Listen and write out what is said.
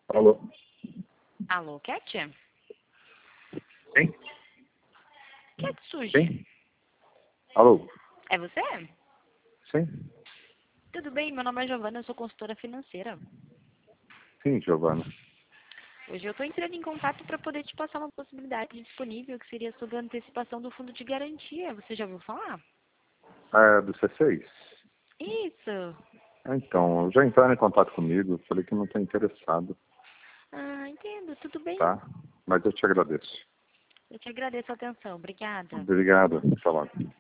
Alô? Alô, Cat? Quem? Cat Suji. Quem? Alô? É você? Sim? Tudo bem? Meu nome é Giovana, eu sou consultora financeira. Sim, Giovana. Hoje eu estou entrando em contato para poder te passar uma possibilidade disponível, que seria sobre a antecipação do fundo de garantia. Você já ouviu falar? É do C6? Isso. Então, já entraram em contato comigo, falei que não estou interessado, Ah, entendo. Tudo bem. tá? Mas eu te agradeço. Eu te agradeço a atenção. Obrigada. Obrigado. Até logo.